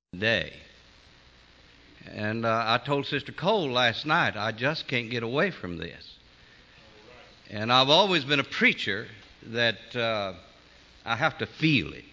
day. And I told Sister Cole last night, I just can't get away from this. And I've always been a preacher that I have to feel it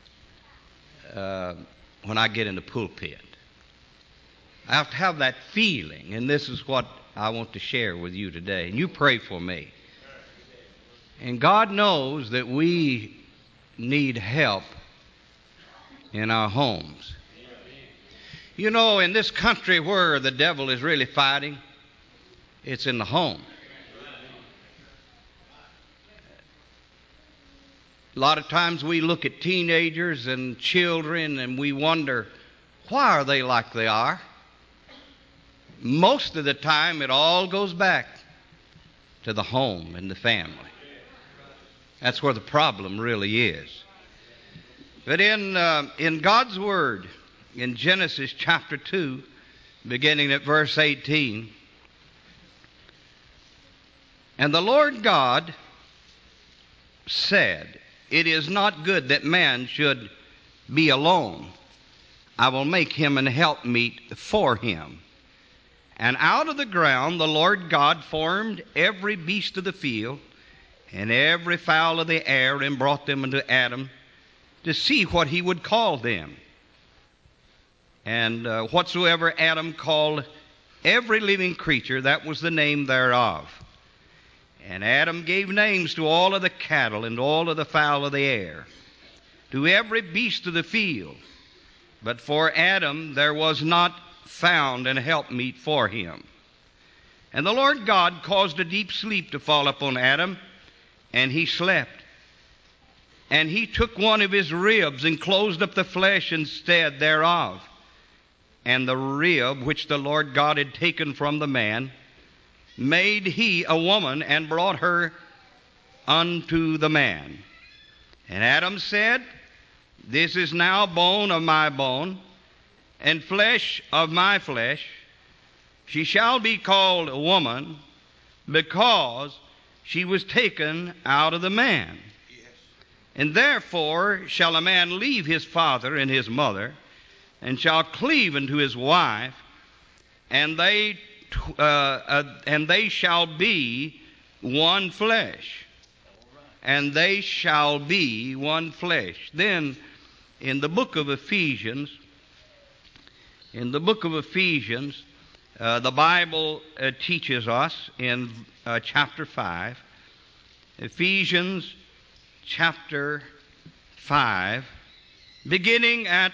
when I get in the pulpit. I have to have that feeling, and this is what I want to share with you today. And you pray for me. And God knows that we need help in our homes. You know, in this country where the devil is really fighting, it's in the home. A lot of times we look at teenagers and children and we wonder, why are they like they are? Most of the time it all goes back to the home and the family. That's where the problem really is. But in God's Word, in Genesis chapter 2, beginning at verse 18, and the Lord God said, it is not good that man should be alone. I will make him an helpmeet for him. And out of the ground the Lord God formed every beast of the field and every fowl of the air, and brought them unto Adam to see what he would call them. And whatsoever Adam called every living creature, that was the name thereof. And Adam gave names to all of the cattle and all of the fowl of the air, to every beast of the field. But for Adam there was not found an helpmeet for him. And the Lord God caused a deep sleep to fall upon Adam, and he slept. And he took one of his ribs and closed up the flesh instead thereof. And the rib which the Lord God had taken from the man made he a woman, and brought her unto the man. And Adam said, this is now bone of my bone, and flesh of my flesh. She shall be called a woman, because she was taken out of the man. Yes. And therefore shall a man leave his father and his mother, and shall cleave unto his wife, and they shall be one flesh. And they shall be one flesh. Then in the book of Ephesians, the Bible teaches us in chapter 5, Ephesians chapter 5, beginning at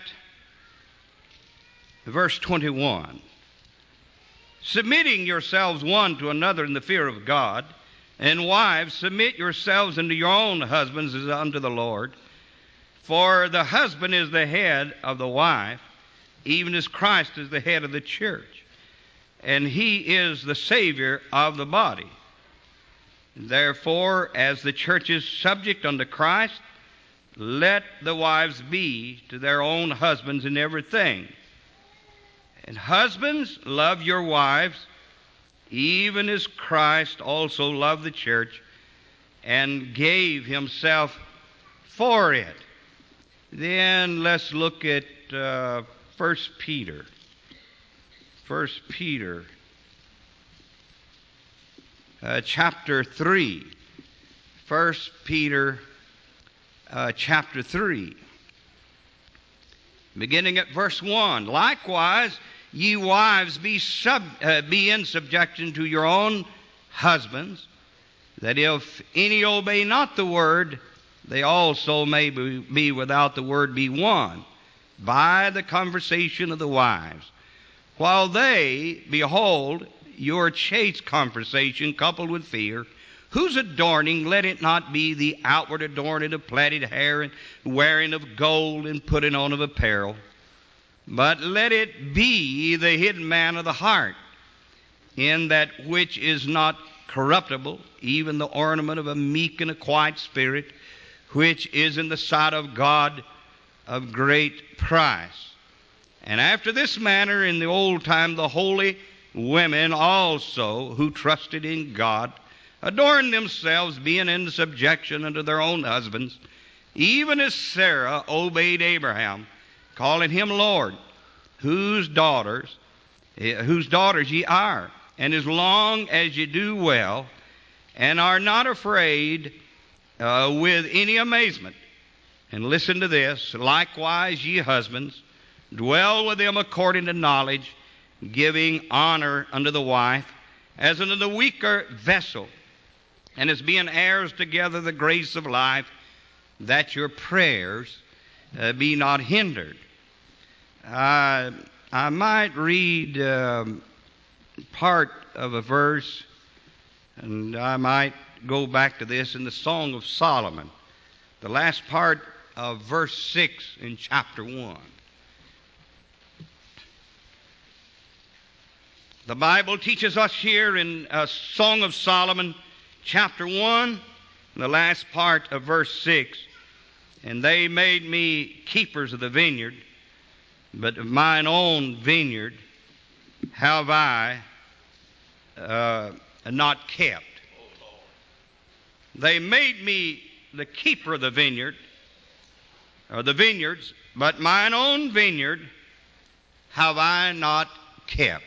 verse 21. Submitting yourselves one to another in the fear of God, and wives, submit yourselves unto your own husbands as unto the Lord. For the husband is the head of the wife, even as Christ is the head of the church, and he is the Savior of the body. Therefore, as the church is subject unto Christ, let the wives be to their own husbands in everything. And husbands, love your wives, even as Christ also loved the church and gave himself for it. Then let's look at 1 Peter. 1 Peter chapter 3. 1 Peter chapter 3. Beginning at verse 1. Likewise, ye wives, be in subjection to your own husbands, that if any obey not the word, they also may be without the word be won by the conversation of the wives. While they behold your chaste conversation coupled with fear, whose adorning, let it not be the outward adorning of plaited hair and wearing of gold and putting on of apparel, but let it be the hidden man of the heart, in that which is not corruptible, even the ornament of a meek and a quiet spirit, which is in the sight of God of great price. And after this manner in the old time the holy women also, who trusted in God, adorned themselves, being in subjection unto their own husbands, even as Sarah obeyed Abraham, calling him Lord. whose daughters ye are. And as long as ye do well, and are not afraid with any amazement. And listen to this, likewise ye husbands, dwell with them according to knowledge, giving honor unto the wife, as unto the weaker vessel, and as being heirs together the grace of life, that your prayers be not hindered. I might read part of a verse, and I might go back to this in the Song of Solomon, the last part of verse 6 in chapter 1. The Bible teaches us here in Song of Solomon, chapter 1, the last part of verse 6, and they made me keepers of the vineyard, but of mine own vineyard have I not kept. They made me the keeper of the vineyard, or the vineyards, but mine own vineyard have I not kept.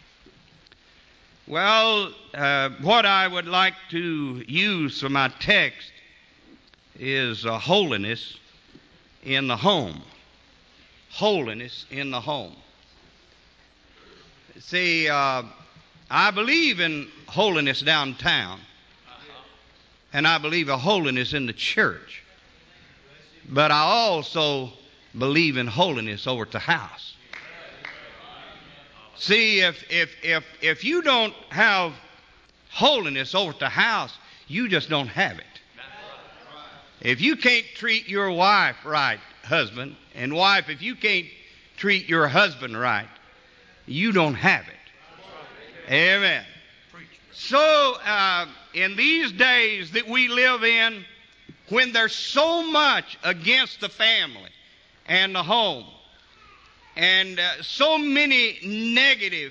Well, what I would like to use for my text is holiness in the home. Holiness in the home. See, I believe in holiness downtown, and I believe in holiness in the church. But I also believe in holiness over at the house. See, if you don't have holiness over at the house, you just don't have it. If you can't treat your wife right, husband, and wife, if you can't treat your husband right, you don't have it. Amen. So, in these days that we live in, when there's so much against the family and the home, and so many negative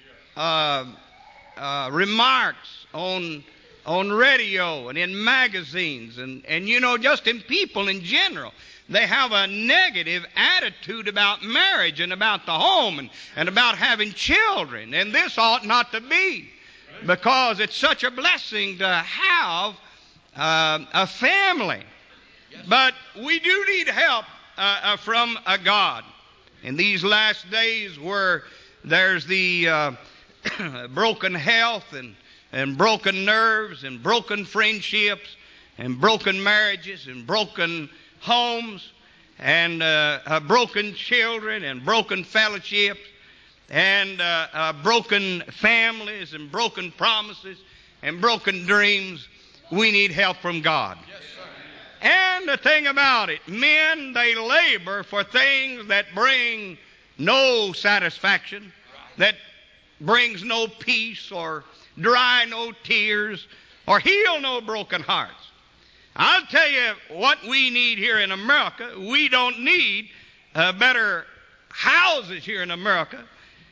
remarks on radio and in magazines and you know, just in people in general, they have a negative attitude about marriage and about the home and about having children. And this ought not to be, because it's such a blessing to have a family. But we do need help from God. In these last days where there's the broken health and broken nerves and broken friendships and broken marriages and broken homes and broken children and broken fellowships and broken families and broken promises and broken dreams, we need help from God. Yes, sir. And the thing about it, men, they labor for things that bring no satisfaction, that brings no peace or dry no tears or heal no broken hearts. I'll tell you what we need here in America. We don't need better houses here in America.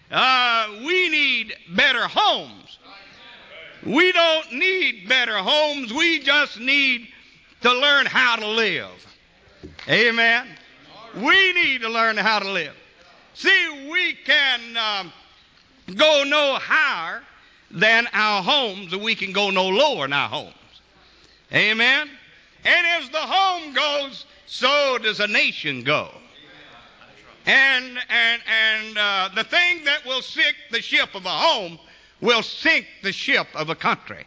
We need better homes. We don't need better homes. We just need to learn how to live. Amen. We need to learn how to live. See, we can go no higher than our homes, and we can go no lower in our homes. Amen. And as the home goes, so does a nation go. And the thing that will sink the ship of a home will sink the ship of a country.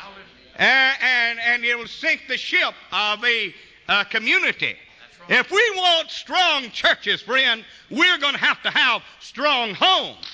And it will sink the ship of a community. Right. If we want strong churches, friend, we're going to have strong homes.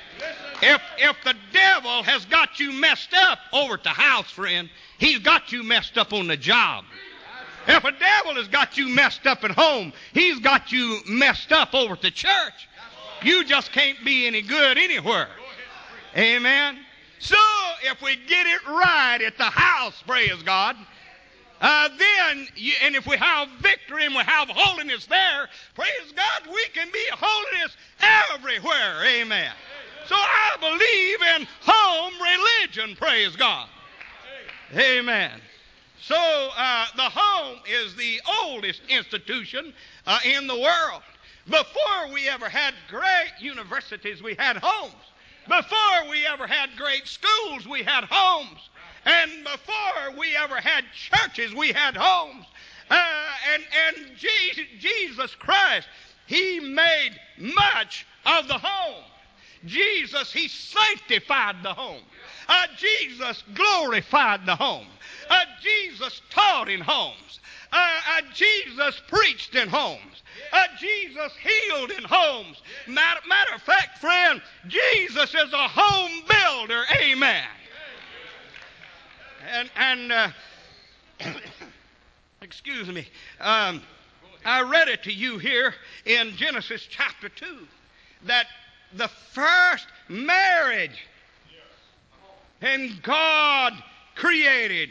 If the devil has got you messed up over at the house, friend, he's got you messed up on the job. If a devil has got you messed up at home, he's got you messed up over at the church. You just can't be any good anywhere. Amen. So, if we get it right at the house, praise God, and if we have victory and we have holiness there, praise God, we can be holiness everywhere. Amen. So I believe in home religion, praise God. Amen. So the home is the oldest institution in the world. Before we ever had great universities, we had homes. Before we ever had great schools, we had homes. And before we ever had churches, we had homes. And Jesus Christ, He made much of the home. Jesus, He sanctified the home. Jesus glorified the home. Jesus taught in homes. Jesus preached in homes. Jesus healed in homes. Matter of fact, friend, Jesus is a home builder. Amen. And excuse me, I read it to you here in Genesis chapter 2 that the first marriage, and God created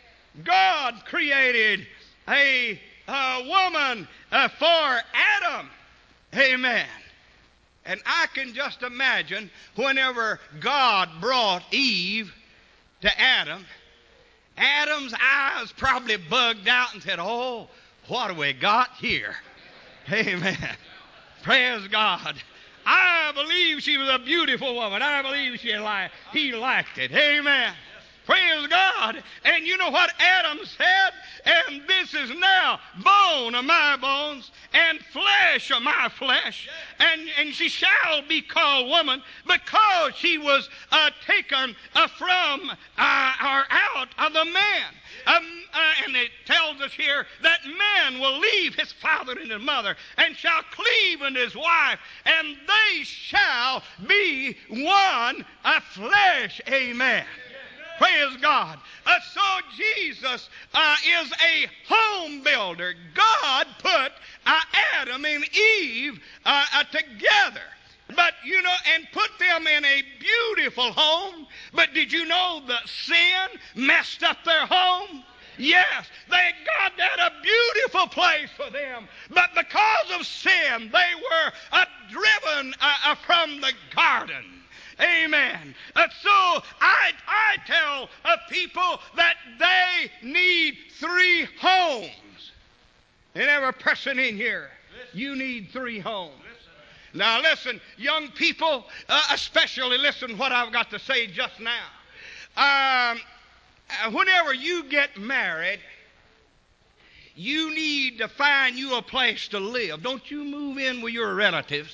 a woman for Adam. Amen. And I can just imagine whenever God brought Eve to Adam, Adam's eyes probably bugged out and said, "Oh, what have we got here?" Amen. Praise God. I believe she was a beautiful woman. I believe he liked it. Amen. Praise God. And you know what Adam said? "And this is now bone of my bones and flesh of my flesh. And she shall be called woman because she was taken from or out of the man." And it tells us here that man will leave his father and his mother and shall cleave unto his wife, and they shall be one flesh. Amen. Praise God. So Jesus is a home builder. God put Adam and Eve together. But, and put them in a beautiful home. But did you know that sin messed up their home? Yes, God had a beautiful place for them. But because of sin, they were driven from the garden. Amen. So I tell people that they need 3 homes. And every person in here, you need 3 homes. Now listen, young people, especially listen what I've got to say just now. Whenever you get married, you need to find you a place to live. Don't you move in with your relatives.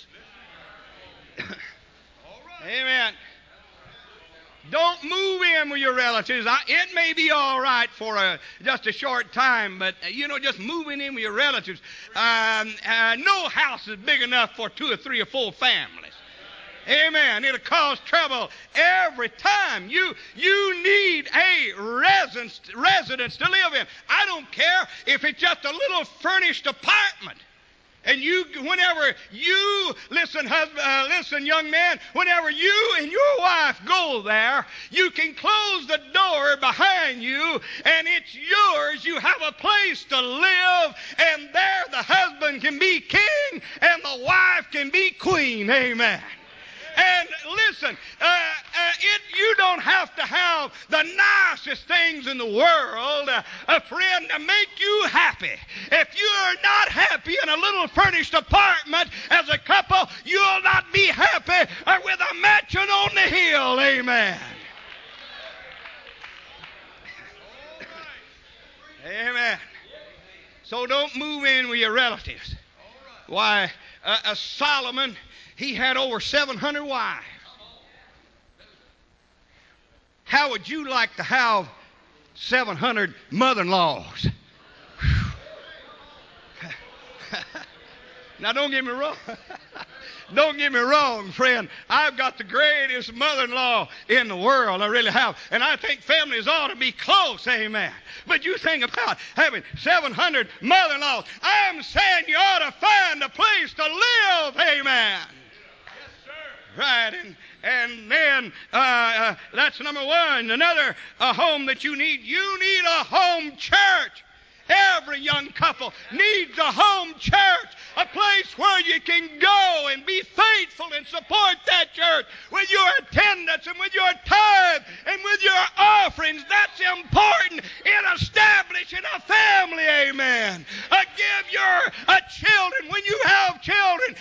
Amen. Don't move in with your relatives. It may be all right for just a short time, but, just moving in with your relatives. No house is big enough for 2 or 3 or 4 families. Amen. It'll cause trouble every time. You need a residence to live in. I don't care if it's just a little furnished apartment. And whenever you, listen, young man, whenever you and your wife go there, you can close the door behind you, and it's yours. You have a place to live, and there the husband can be king, and the wife can be queen. Amen. And listen, you don't have to have the nicest things in the world, friend, to make you happy. If you're not happy in a little furnished apartment as a couple, you'll not be happy with a mansion on the hill. Amen. Amen. So don't move in with your relatives. Why, Solomon, he had over 700 wives. How would you like to have 700 mother-in-laws? Now, don't get me wrong. Don't get me wrong, friend. I've got the greatest mother-in-law in the world. I really have. And I think families ought to be close. Amen. But you think about having 700 mother-in-laws. I'm saying you ought to find a place to live. Amen. Right, and then that's number one. Another home that you need a home church. Every young couple needs a home church, a place where you can go and be faithful and support that church with your attendance and with your tithe and with your offerings. That's important in establishing a family. Amen. Give your children, when you have children,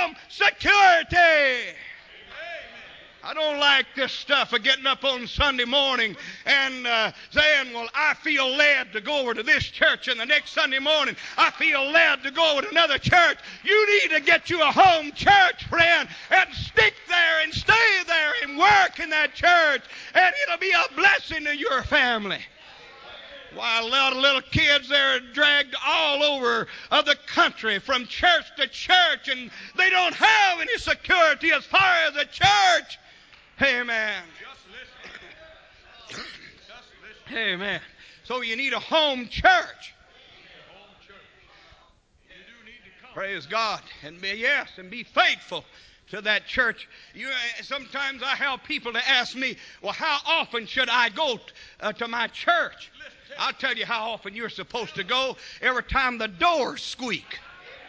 home security. I don't like this stuff of getting up on Sunday morning and saying, well, I feel led to go over to this church, and the next Sunday morning I feel led to go over to another church. You need to get you a home church, friend, and stick there and stay there and work in that church, and it'll be a blessing to your family. Why, a lot of little kids, they're dragged all over of the country from church to church, and they don't have any security as far as the church. Amen. Amen. So you need a home church. Praise God. And be faithful to that church. Sometimes I have people to ask me, well, how often should I go to my church? I'll tell you how often you're supposed to go. Every time the doors squeak.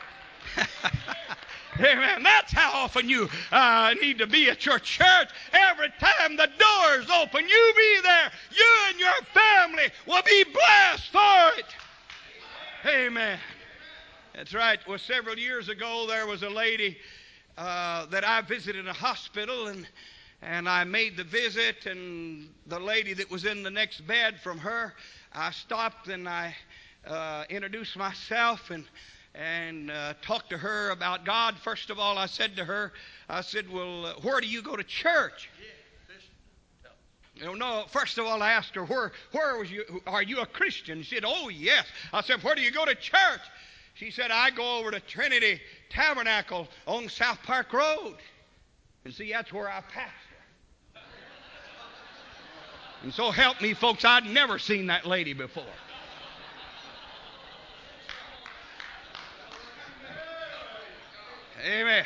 Amen. That's how often you need to be at your church. Every time the doors open, you be there. You and your family will be blessed for it. Amen. That's right. Well, several years ago, there was a lady that I visited in a hospital, and I made the visit, and the lady that was in the next bed from her, I stopped and I introduced myself and talked to her about God. First of all, I said to her, well, where do you go to church? No, first of all, I asked her, are you a Christian? She said, oh, yes. I said, where do you go to church? She said, I go over to Trinity Tabernacle on South Park Road. And see, that's where I pastor. And so help me, folks, I'd never seen that lady before. Amen.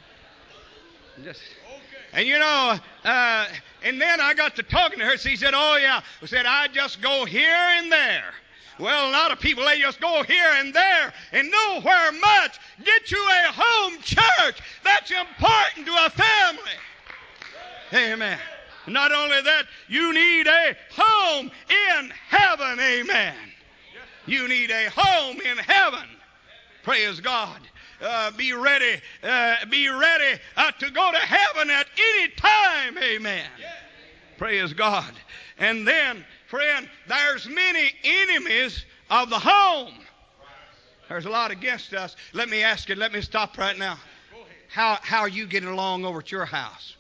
And and then I got to talking to her. She said, oh, yeah. I said, I just go here and there. Well, a lot of people, they just go here and there and nowhere much. Get you a home church. That's important to a family. Amen. Not only that, you need a home in heaven. Amen. You need a home in heaven. Praise God. Be ready to go to heaven at any time. Amen. Praise God. And then, friend, there's many enemies of the home. There's a lot against us. Let me ask you, let me stop right now. How are you getting along over at your house?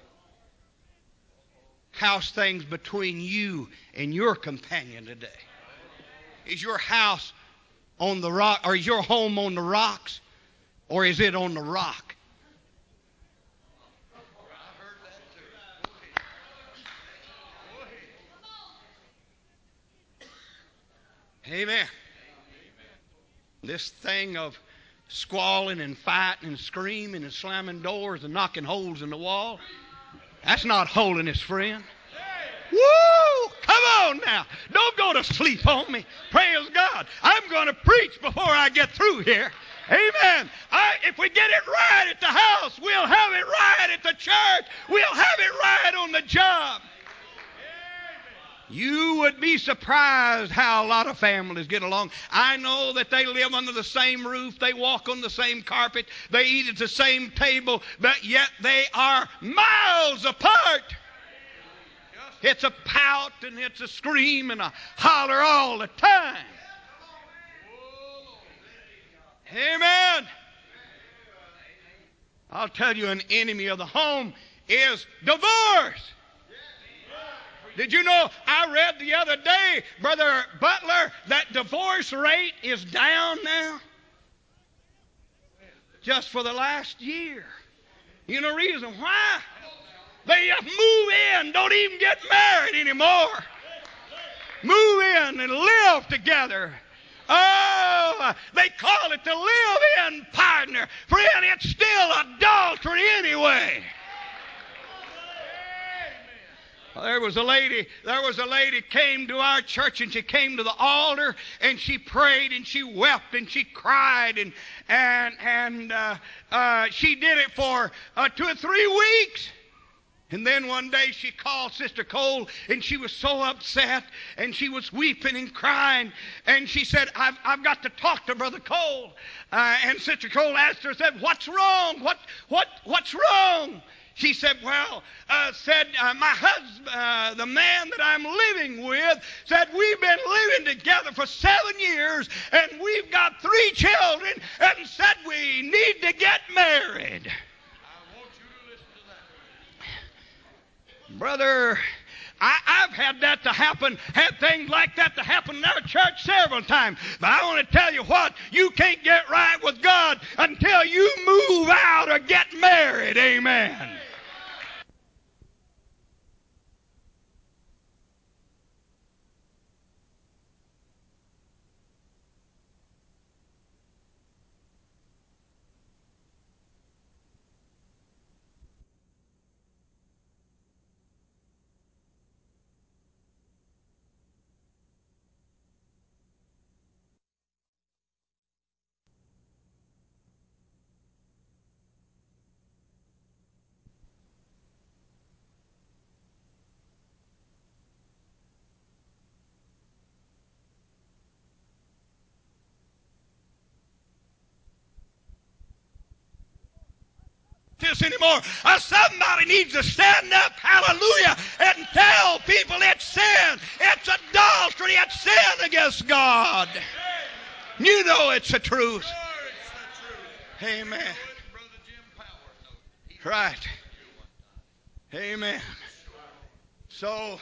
How's things between you and your companion today? Is your house on the rock, or is your home on the rocks, or is it on the rock? Amen. This thing of squalling and fighting and screaming and slamming doors and knocking holes in the wall, that's not holiness, friend. Woo! Come on now. Don't go to sleep on me. Praise God. I'm going to preach before I get through here. Amen. If we get it right at the house, we'll have it right at the church. We'll have it right on the job. You would be surprised how a lot of families get along. I know that they live under the same roof. They walk on the same carpet. They eat at the same table. But yet they are miles apart. It's a pout and it's a scream and a holler all the time. Amen. I'll tell you, an enemy of the home is divorce. Did you know, I read the other day, Brother Butler, that divorce rate is down now? Just for the last year. You know the reason why? They just move in, don't even get married anymore. Move in and live together. Oh, they call it the live-in partner. Friend, it's still adultery anyway. There was a lady came to our church, and she came to the altar and she prayed and she wept and she cried and she did it for 2 or 3 weeks. And then one day she called Sister Cole, and she was so upset, and she was weeping and crying, and she said, I've got to talk to Brother Cole. And Sister Cole asked her, said, what's wrong? What's wrong? She said, well, my husband, the man that I'm living with, said we've been living together for 7 years, and we've got 3 children, and said we need to get married. Brother, I've had that to happen, had things like that to happen in our church several times. But I want to tell you what, you can't get right with God until you move out or get married. Amen. This anymore. Somebody needs to stand up, hallelujah, and tell people it's sin, it's adultery, it's sin against God. You know it's the truth. Amen. Right. Amen. So,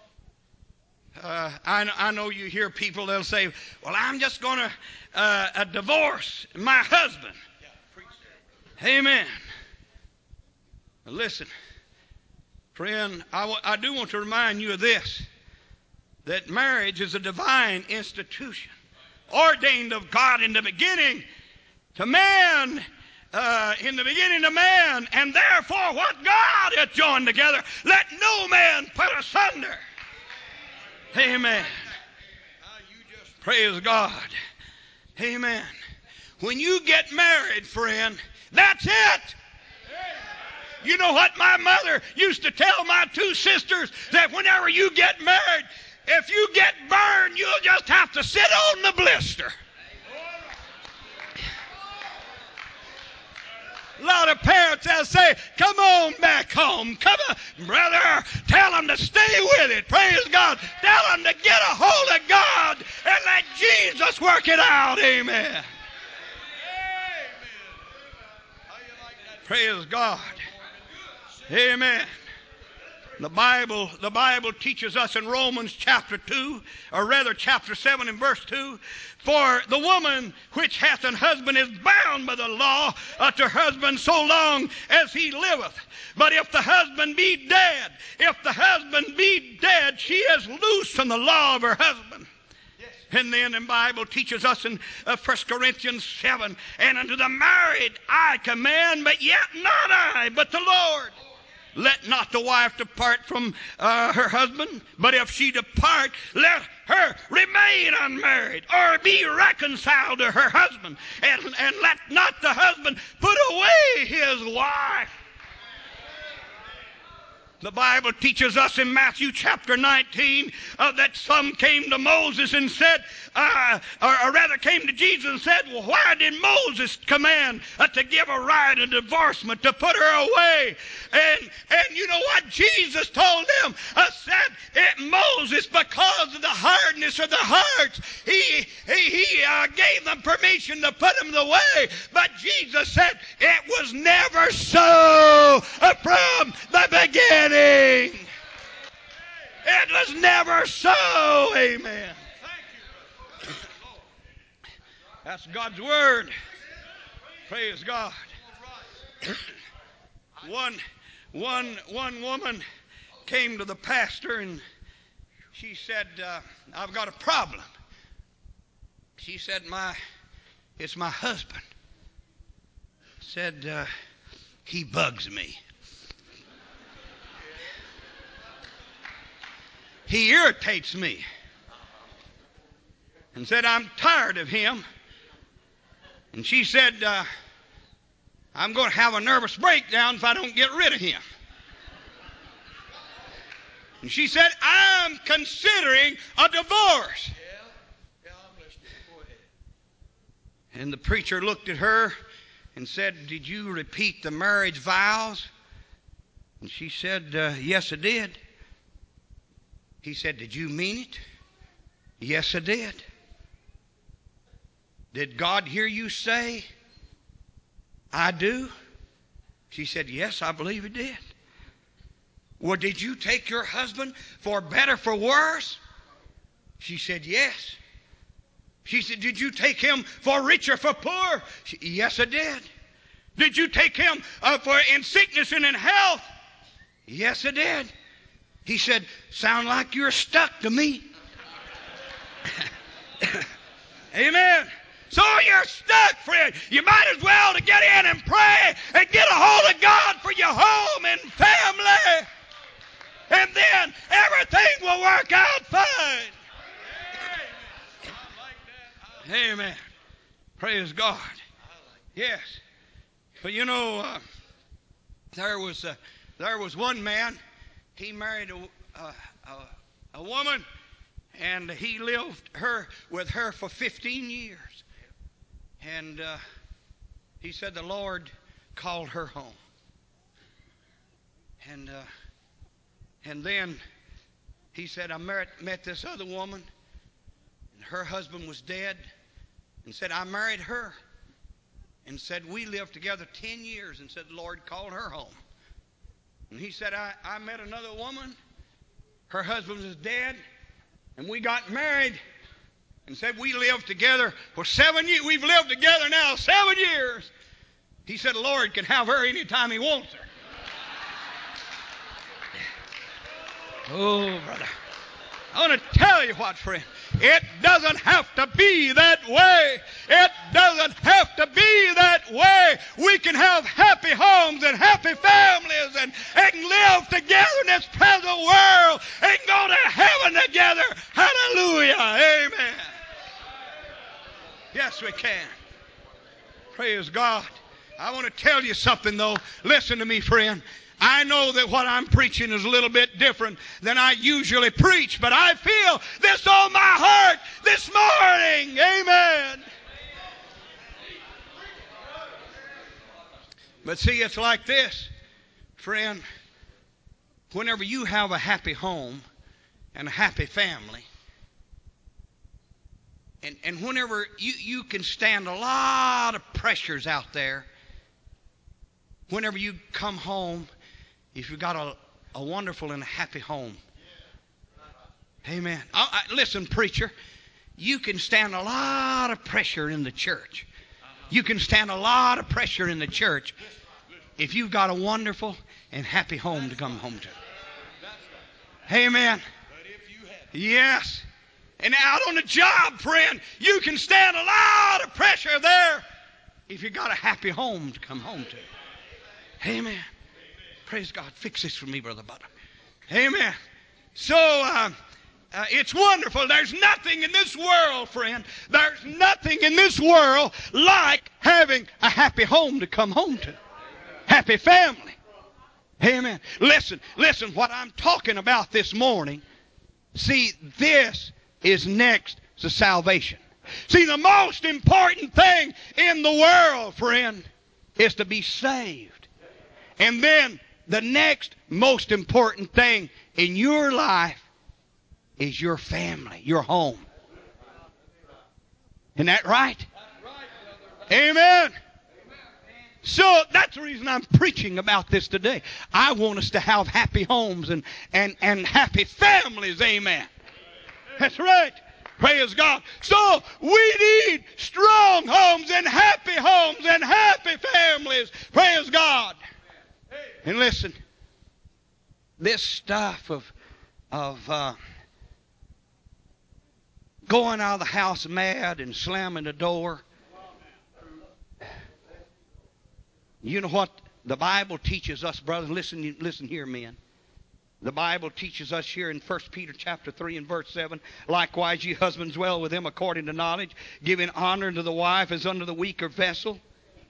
I know you hear people, they'll say, well, I'm just going to divorce my husband. Amen. Listen, friend, I do want to remind you of this, that marriage is a divine institution, ordained of God in the beginning to man, and therefore what God hath joined together, let no man put asunder. Amen. Praise God. Amen. When you get married, friend, that's it. You know what my mother used to tell my 2 sisters? That whenever you get married, if you get burned, you'll just have to sit on the blister. A lot of parents, they'll say, come on back home. Come on, brother. Tell them to stay with it. Praise God. Tell them to get a hold of God and let Jesus work it out. Amen. Praise God. Amen. The Bible teaches us in Romans chapter 2, or rather chapter 7 and verse 2, for the woman which hath an husband is bound by the law to her husband so long as he liveth. But if the husband be dead, she is loose from the law of her husband. And then the Bible teaches us in 1 Corinthians 7, and unto the married I command, but yet not I, but the Lord. Let not the wife depart from her husband, but if she depart, let her remain unmarried, or be reconciled to her husband, and let not the husband put away his wife. The Bible teaches us in Matthew chapter 19 that some came to Moses and said, or rather came to Jesus and said, well, why did Moses command to give a right of divorcement, to put her away? And you know what Jesus told them? Said, Moses, because of the hardness of their hearts, he gave them permission to put them away. But Jesus said, it was never so from the beginning. It was never so. Amen. That's God's word. Praise God. One woman came to the pastor and she said, I've got a problem. She said, it's my husband. Said, he bugs me. He irritates me. And said, I'm tired of him. And she said, I'm going to have a nervous breakdown if I don't get rid of him. And she said, I'm considering a divorce. And the preacher looked at her and said, did you repeat the marriage vows? And she said, yes, I did. He said, did you mean it? Yes, I did. Did God hear you say, I do? She said, yes, I believe He did. Well, did you take your husband for better, for worse? She said, yes. She said, did you take him for richer, for poor? Yes, I did. Did you take him for in sickness and in health? Yes, I did. He said, sound like you're stuck to me. Amen. So you're stuck, friend. You might as well to get in and pray and get a hold of God for your home and family. And then everything will work out fine. Amen. Praise God. Yes. But you know, there was one man. He married a woman, and he lived with her for 15 years. And he said the Lord called her home. And then he said, I met this other woman, and her husband was dead. And said, I married her. And said, we lived together 10 years. And said, the Lord called her home. And he said, I met another woman. Her husband was dead. And we got married. And said, we lived together for 7 years. We've lived together now 7 years. He said, the Lord can have her anytime He wants her. Oh, brother. I want to tell you what, friend. It doesn't have to be that way. It doesn't have to be that way. We can have happy homes and happy families and live together in this present world and go to heaven together. Hallelujah. Amen. Yes, we can. Praise God. I want to tell you something, though. Listen to me, friend. I know that what I'm preaching is a little bit different than I usually preach, but I feel this on my heart this morning. Amen. But see, it's like this, friend. Whenever you have a happy home and a happy family, and whenever you can stand a lot of pressures out there, whenever you come home, if you've got a wonderful and a happy home. Amen. Listen, preacher, you can stand a lot of pressure in the church. You can stand a lot of pressure in the church if you've got a wonderful and happy home to come home to. Amen. Yes. And out on the job, friend, you can stand a lot of pressure there if you've got a happy home to come home to. Amen. Praise God. Fix this for me, Brother Butler. Amen. So, it's wonderful. There's nothing in this world, friend. There's nothing in this world like having a happy home to come home to. Happy family. Amen. Listen, what I'm talking about this morning. See, this is next to salvation. See, the most important thing in the world, friend, is to be saved. And then the next most important thing in your life is your family, your home. Isn't that right? Amen. So that's the reason I'm preaching about this today. I want us to have happy homes and happy families. Amen. That's right. Praise God. So we need strong homes and happy families. Praise God. And listen, this stuff of going out of the house mad and slamming the door. You know what the Bible teaches us, brothers? Listen here, men. The Bible teaches us here in 1 Peter chapter 3 and verse 7, likewise ye husbands dwell with them according to knowledge, giving honor to the wife as unto the weaker vessel,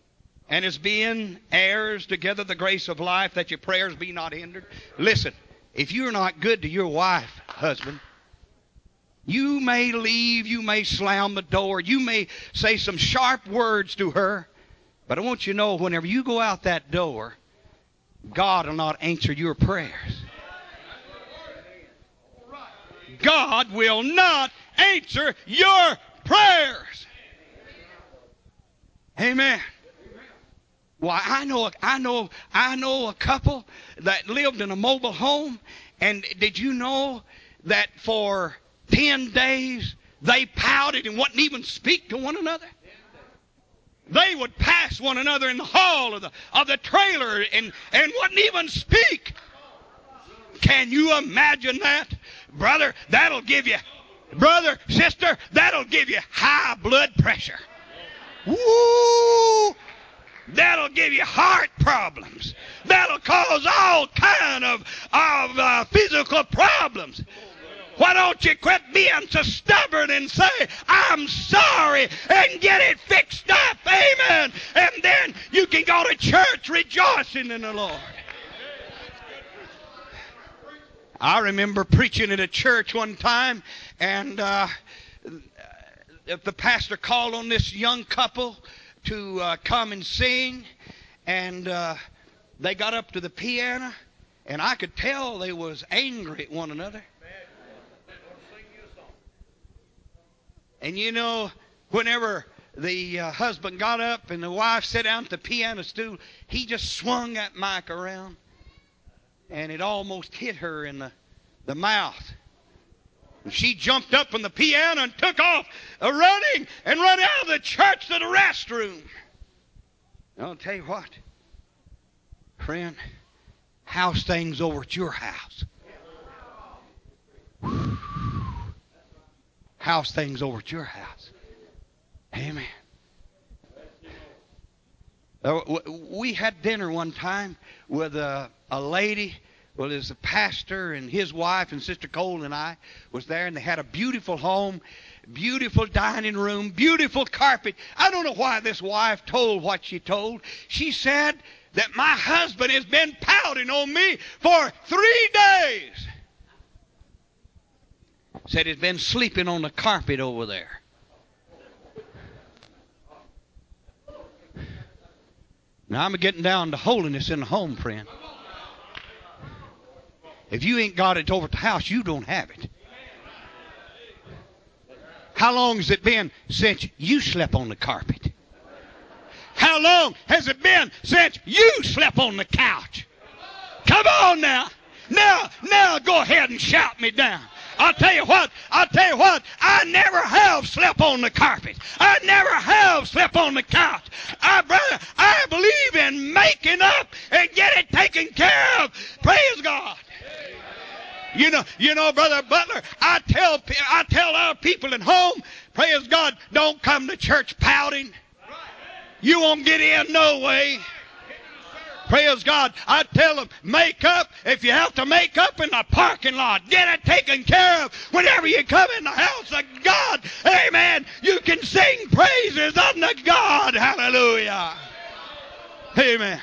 and as being heirs together the grace of life, that your prayers be not hindered. Listen, if you're not good to your wife, husband, you may leave, you may slam the door, you may say some sharp words to her, but I want you to know whenever you go out that door, God will not answer your prayers. God will not answer your prayers. Amen. Well, I know a couple that lived in a mobile home, and did you know that for 10 days they pouted and wouldn't even speak to one another? They would pass one another in the hall of the trailer and wouldn't even speak. Can you imagine that? Brother, sister, that'll give you high blood pressure. Woo! That'll give you heart problems. That'll cause all kind of physical problems. Why don't you quit being so stubborn and say, I'm sorry, and get it fixed up? Amen. And then you can go to church rejoicing in the Lord. I remember preaching at a church one time, and the pastor called on this young couple to come and sing, and they got up to the piano, and I could tell they was angry at one another. And you know, whenever the husband got up and the wife sat down at the piano stool, he just swung that mic around, and it almost hit her in the mouth. And she jumped up on the piano and took off running and run out of the church to the restroom. And I'll tell you what, friend, how's things over at your house? How's things over at your house? Amen. We had dinner one time with a lady. Well, there's a pastor and his wife and Sister Cole and I was there, and they had a beautiful home, beautiful dining room, beautiful carpet. I don't know why this wife told what she told. She said that my husband has been pouting on me for 3 days. Said he's been sleeping on the carpet over there. Now I'm getting down to holiness in the home, friend. If you ain't got it over at the house, you don't have it. How long has it been since you slept on the carpet? How long has it been since you slept on the couch? Come on now. Now go ahead and shout me down. I'll tell you what, I never have slept on the carpet. I never have slept on the couch. Brother, I believe in making up and get it taken care of. Praise God. You know, Brother Butler, I tell our people at home, praise God, don't come to church pouting. You won't get in no way. Praise God. I tell them, make up. If you have to make up in the parking lot, get it taken care of. Whenever you come in the house of God, amen, you can sing praises unto God. Hallelujah. Amen.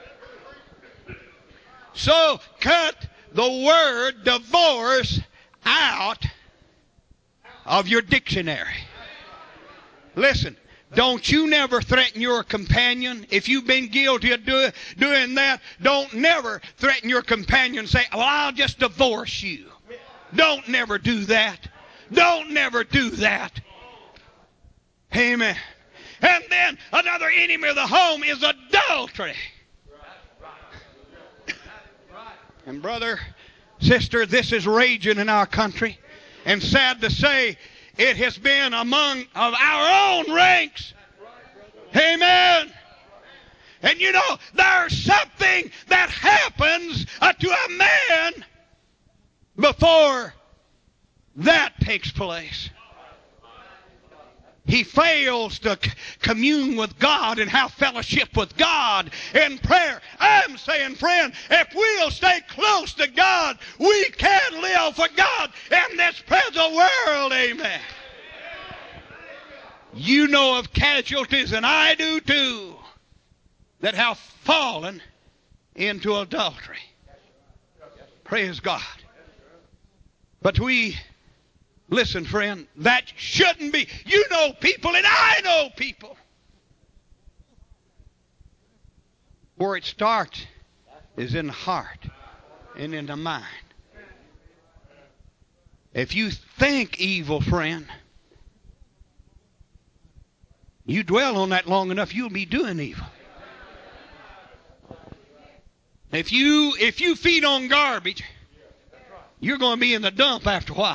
So cut the word divorce out of your dictionary. Listen. Don't you never threaten your companion. If you've been guilty of doing that, don't never threaten your companion and say, well, I'll just divorce you. Don't never do that. Don't never do that. Amen. And then another enemy of the home is adultery. And brother, sister, this is raging in our country. And sad to say, it has been among of our own ranks. Amen. And you know, there's something that happens to a man before that takes place. He fails to commune with God and have fellowship with God in prayer. I'm saying, friend, if we'll stay close to God, we can live for God in this present world. Amen. You know of casualties, and I do too, that have fallen into adultery. Praise God. But listen, friend, that shouldn't be. You know people and I know people where it starts is in the heart and in the mind. If you think evil, friend, you dwell on that long enough, you'll be doing evil. If you feed on garbage, you're going to be in the dump after a while.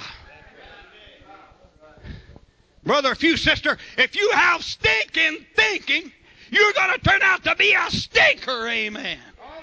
Brother, sister, if you have stinking thinking, you're going to turn out to be a stinker, amen.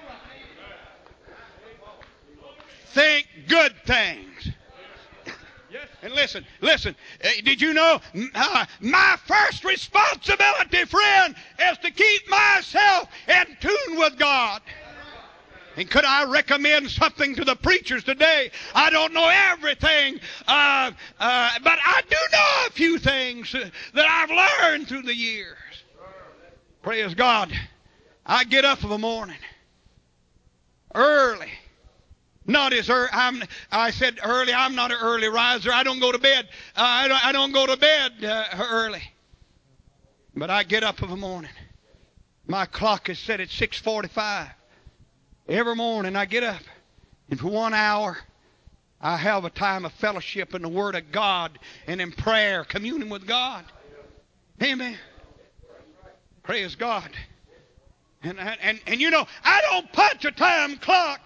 Think good things. And listen, did you know my first responsibility, friend, is to keep myself in tune with God. And could I recommend something to the preachers today? I don't know everything, but I do know a few things that I've learned through the years. Praise God. I get up in the morning early. Not as early. I said early. I'm not an early riser. I don't go to bed. I don't go to bed early. But I get up in the morning. My clock is set at 6:45. Every morning I get up, and for 1 hour I have a time of fellowship in the Word of God and in prayer, communing with God. Amen. Praise God. And you know, I don't punch a time clock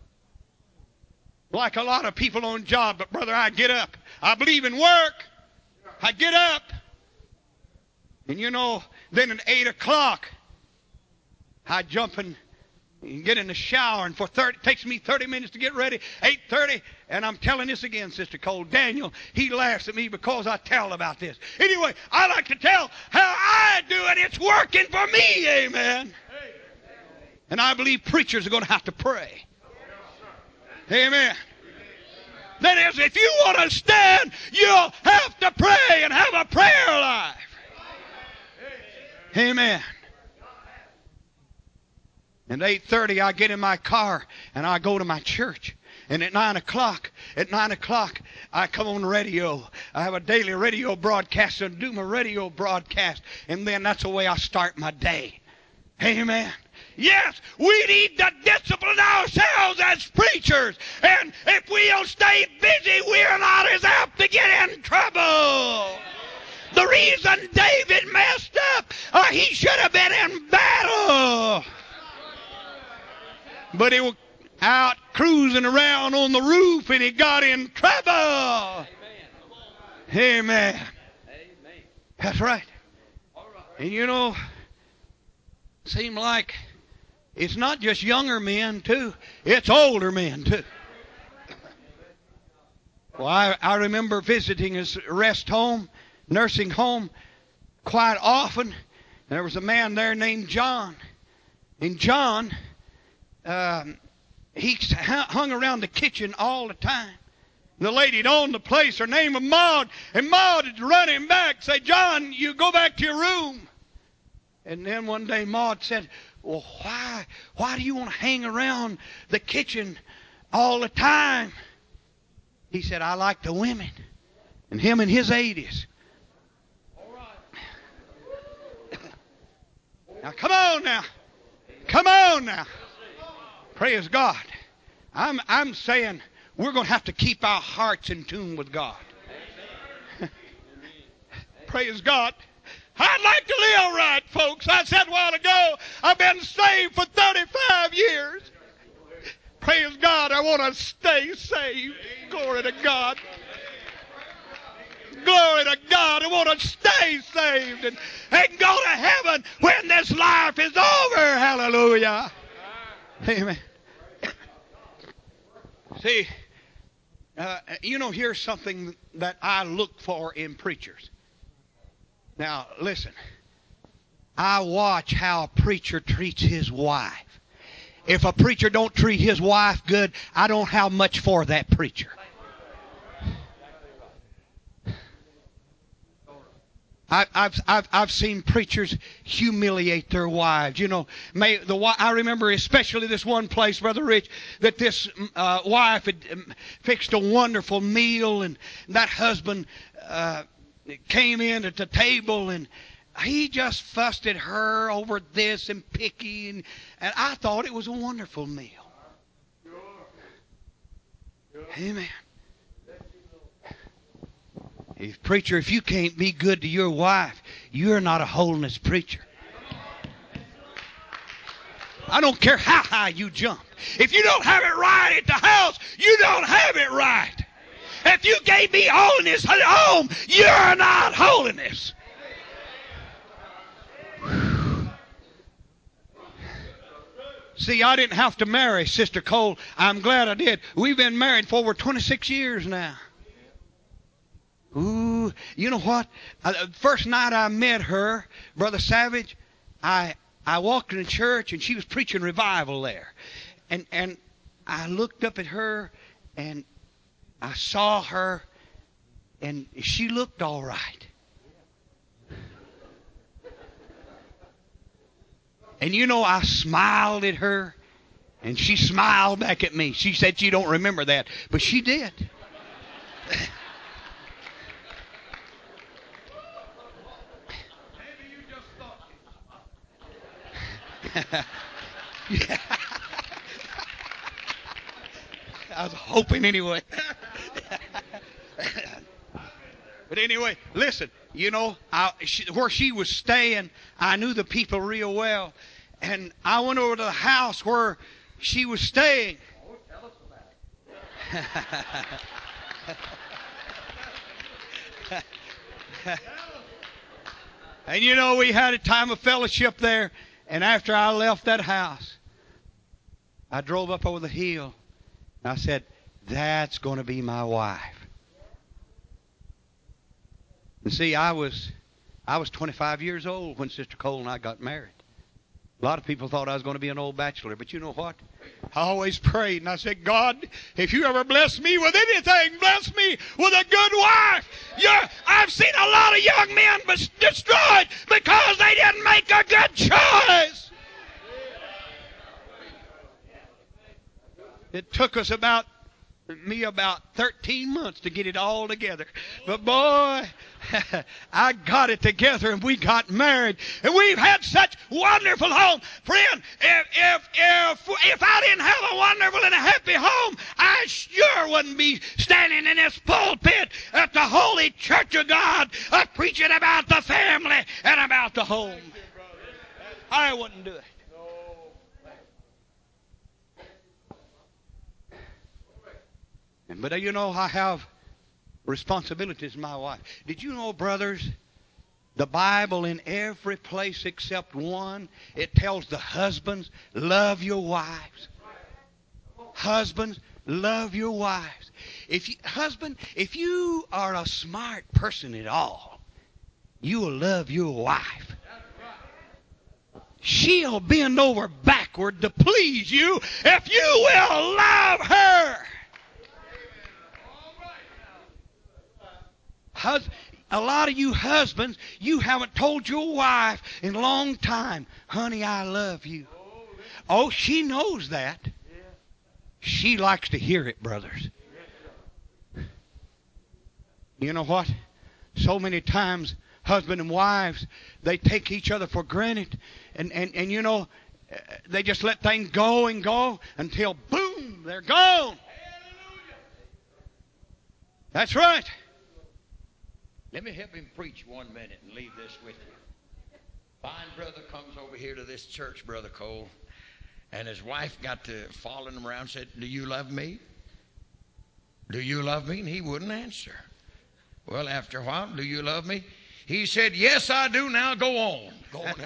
like a lot of people on job, but brother, I get up. I believe in work. I get up. And you know, then at 8 o'clock, I jump and get in the shower, and it takes me 30 minutes to get ready. 8:30, and I'm telling this again, Sister Cole. Daniel, he laughs at me because I tell about this. Anyway, I like to tell how I do it. It's working for me, amen. And I believe preachers are going to have to pray. Amen. That is, if you want to stand, you'll have to pray and have a prayer life. Amen. And 8:30, I get in my car and I go to my church. And at 9 o'clock, I come on the radio. I have a daily radio broadcast and do my radio broadcast. And then that's the way I start my day. Amen. Yes, we need to discipline ourselves as preachers. And if we don't stay busy, we're not as apt to get in trouble. The reason David messed up, he should have been in battle. But he was out cruising around on the roof and he got in trouble. Amen. Amen. That's right. And you know, seem like it's not just younger men too, it's older men too. Well, I remember visiting his rest home, nursing home quite often. There was a man there named John. And John, he hung around the kitchen all the time. The lady that owned the place, her name was Maud, and Maud would run him back, say, John, you go back to your room. And then one day Maud said, well, why do you want to hang around the kitchen all the time? He said, I like the women. And him in his 80s. Now, come on now. Come on now. Praise God. I'm saying we're going to have to keep our hearts in tune with God. Praise God. I'd like to live right, folks. I said a while ago, I've been saved for 35 years. Praise God, I want to stay saved. Glory to God. Glory to God. I want to stay saved and go to heaven when this life is over. Hallelujah. Amen. See, here's something that I look for in preachers. Now, listen. I watch how a preacher treats his wife. If a preacher don't treat his wife good, I don't have much for that preacher. I've seen preachers humiliate their wives. You know, I remember especially this one place, Brother Rich, that this wife had fixed a wonderful meal, and that husband came in at the table, and he just fussed at her over this and picky, and I thought it was a wonderful meal. Amen. Preacher, if you can't be good to your wife, you're not a holiness preacher. I don't care how high you jump. If you don't have it right at the house, you don't have it right. If you gave me holiness at home, you're not holiness. See, I didn't have to marry Sister Cole. I'm glad I did. We've been married for over 26 years now. Ooh, you know what? First night I met her, Brother Savage, I walked in the church and she was preaching revival there. And I looked up at her and I saw her and she looked all right. And you know, I smiled at her and she smiled back at me. She said she don't remember that, but she did. Yeah. I was hoping anyway. But anyway, listen, you know, where she was staying, I knew the people real well. And I went over to the house where she was staying. Oh, tell us about it. And you know, we had a time of fellowship there. And after I left that house, I drove up over the hill. And I said, that's going to be my wife. And see, I was 25 years old when Sister Cole and I got married. A lot of people thought I was going to be an old bachelor. But you know what? I always prayed and I said, God, if you ever bless me with anything, bless me with a good wife. I've seen a lot of young men destroyed because they didn't make a good choice. It took us about 13 months to get it all together. But boy, I got it together and we got married. And we've had such wonderful home. Friend, if I didn't have a wonderful and a happy home, I sure wouldn't be standing in this pulpit at the Holy Church of God preaching about the family and about the home. I wouldn't do it. But you know, I have responsibilities to my wife. Did you know, brothers, the Bible in every place except one, it tells the husbands, love your wives. Husbands, love your wives. If you are a smart person at all, you will love your wife. She'll bend over backward to please you if you will love her. A lot of you husbands, you haven't told your wife in a long time, honey, I love you. Oh, she knows that. She likes to hear it, brothers. You know what? So many times, husband and wives, they take each other for granted. And you know, they just let things go and go until, boom, they're gone. That's right. Let me help him preach 1 minute and leave this with you. Fine brother comes over here to this church, Brother Cole, and his wife got to following him around and said, do you love me? Do you love me? And he wouldn't answer. Well, after a while, do you love me? He said, yes, I do. Now go on. Go on.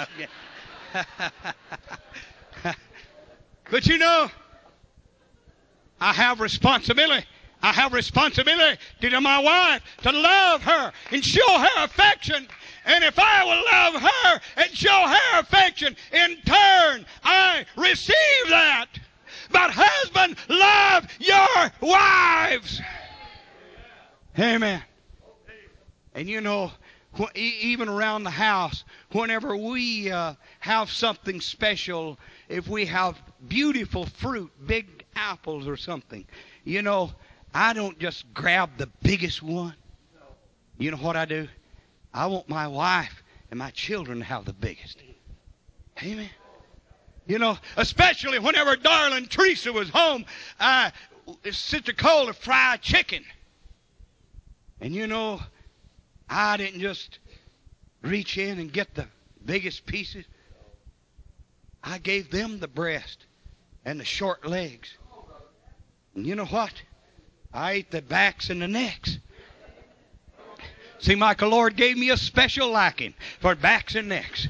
But you know, I have responsibility. I have responsibility to my wife to love her and show her affection. And if I will love her and show her affection, in turn, I receive that. But husband, love your wives. Amen. And you know, even around the house, whenever we have something special, if we have beautiful fruit, big apples or something, you know, I don't just grab the biggest one. You know what I do? I want my wife and my children to have the biggest. Amen. You know, especially whenever darling Teresa was home, Sister Cole had fried chicken. And you know, I didn't just reach in and get the biggest pieces. I gave them the breast and the short legs. And you know what? I ate the backs and the necks. See, Michael, Lord gave me a special liking for backs and necks.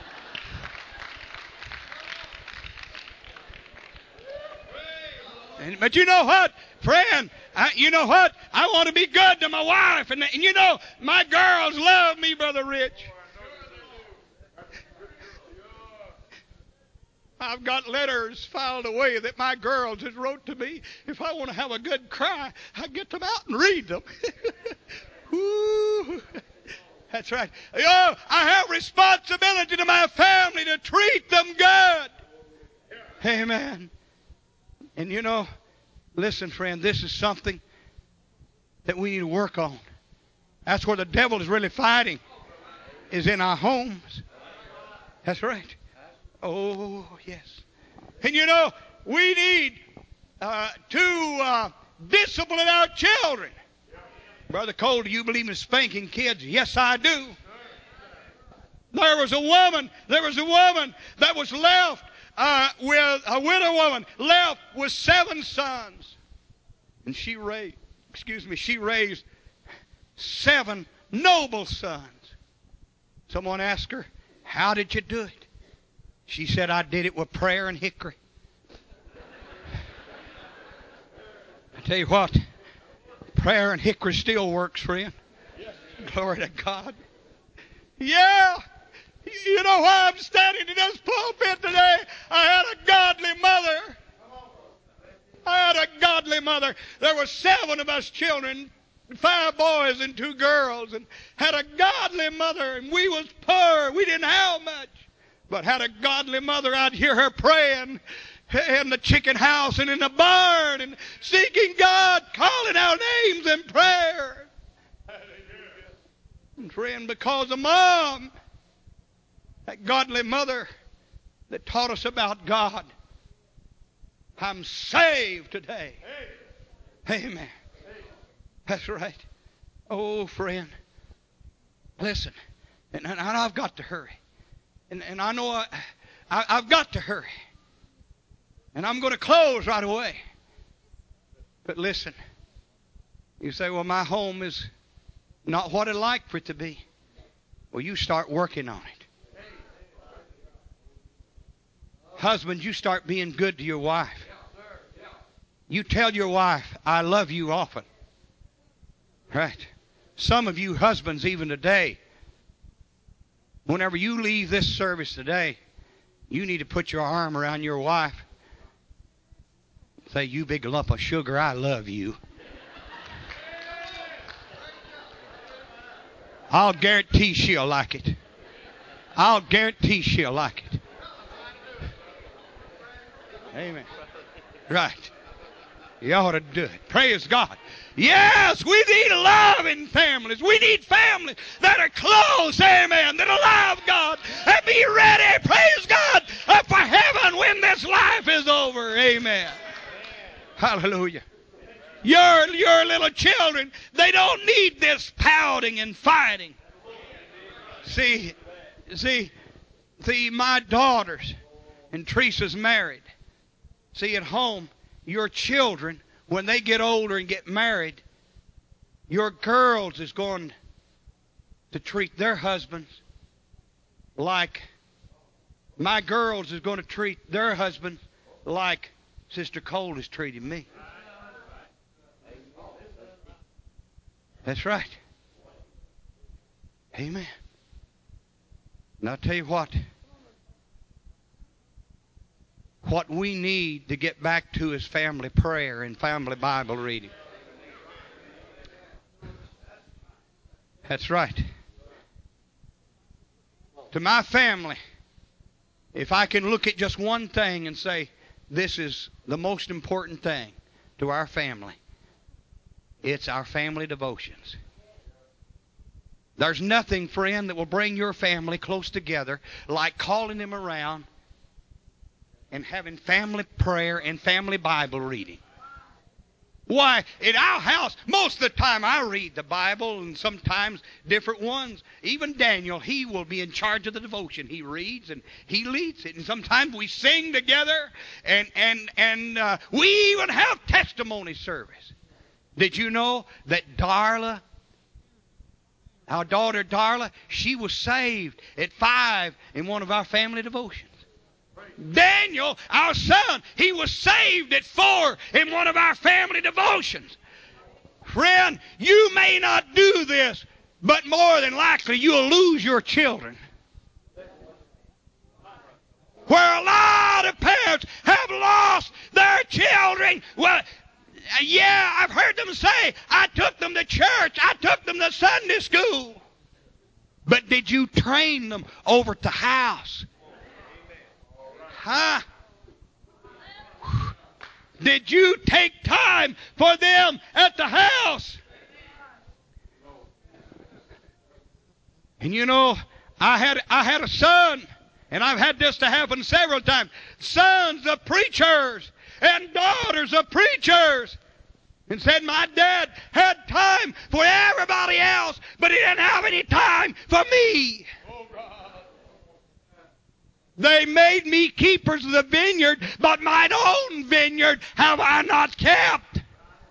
But you know what, friend? You know what? I want to be good to my wife. And you know, my girls love me, Brother Rich. I've got letters filed away that my girls has wrote to me. If I want to have a good cry, I get them out and read them. Ooh, that's right. Oh, I have responsibility to my family to treat them good. Amen. And you know, listen, friend, this is something that we need to work on. That's where the devil is really fighting, is in our homes. That's right. Oh, yes. And you know, we need to discipline our children. Brother Cole, do you believe in spanking kids? Yes, I do. There was a woman that was left with a widow woman, left with 7 sons. And she raised 7 noble sons. Someone asked her, how did you do it? She said, I did it with prayer and hickory. I tell you what, prayer and hickory still works, friend. Glory to God. Yeah. You know why I'm standing in this pulpit today? I had a godly mother. There were 7 of us children, 5 boys and 2 girls, and had a godly mother. And we was poor. We didn't have much, but had a godly mother. I'd hear her praying in the chicken house and in the barn and seeking God, calling out names in prayer. And friend, because of Mom, that godly mother that taught us about God, I'm saved today. Amen. That's right. Oh, friend, listen, and I've got to hurry. And I know I've got to hurry. And I'm going to close right away. But listen, you say, well, my home is not what I'd like for it to be. Well, you start working on it. Husbands, you start being good to your wife. You tell your wife, I love you often. Right? Some of you husbands, even today, whenever you leave this service today, you need to put your arm around your wife. Say, you big lump of sugar, I love you. I'll guarantee she'll like it. I'll guarantee she'll like it. Amen. Right. You ought to do it. Praise God. Yes, we need love in families. We need families that are close, amen, that'll love God and be ready, praise God, for heaven when this life is over. Amen. Hallelujah. Your little children, they don't need this pouting and fighting. See, my daughters, and Teresa's married. See, at home, your children, when they get older and get married, your girls is going to treat their husbands like my girls is going to treat their husbands like Sister Cole is treating me. That's right. Amen. And I'll tell you what we need to get back to is family prayer and family Bible reading. That's right. To my family, if I can look at just one thing and say, this is the most important thing to our family, it's our family devotions. There's nothing, friend, that will bring your family close together like calling them around and having family prayer and family Bible reading. Why, in our house, most of the time I read the Bible, and sometimes different ones. Even Daniel, he will be in charge of the devotion. He reads and he leads it. And sometimes we sing together, and we even have testimony service. Did you know that Darla, our daughter Darla, she was saved at 5 in one of our family devotions? Daniel, our son, he was saved at 4 in one of our family devotions. Friend, you may not do this, but more than likely you'll lose your children. Where a lot of parents have lost their children. Well, yeah, I've heard them say, I took them to church, I took them to Sunday school. But did you train them over at the house? Huh? Did you take time for them at the house? And you know, I had a son, and I've had this to happen several times. Sons of preachers and daughters of preachers. And said my dad had time for everybody else, but he didn't have any time for me. They made me keepers of the vineyard, but mine own vineyard have I not kept.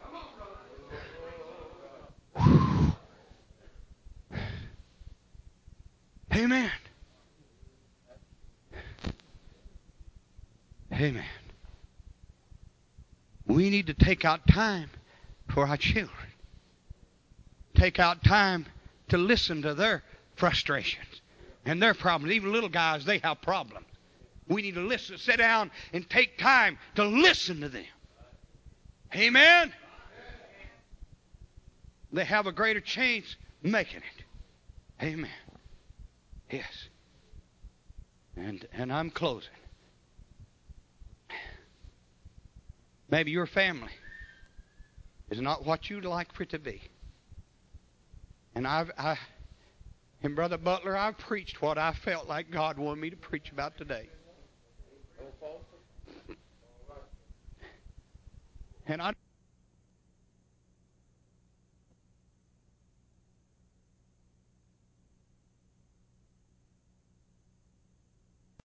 Amen. Amen. We need to take out time for our children. Take out time to listen to their frustrations and their problems. Even little guys, they have problems. We need to listen, sit down and take time to listen to them. Amen? They have a greater chance making it. Amen. Yes. And I'm closing. Maybe your family is not what you'd like for it to be. And and Brother Butler, I've preached what I felt like God wanted me to preach about today. And I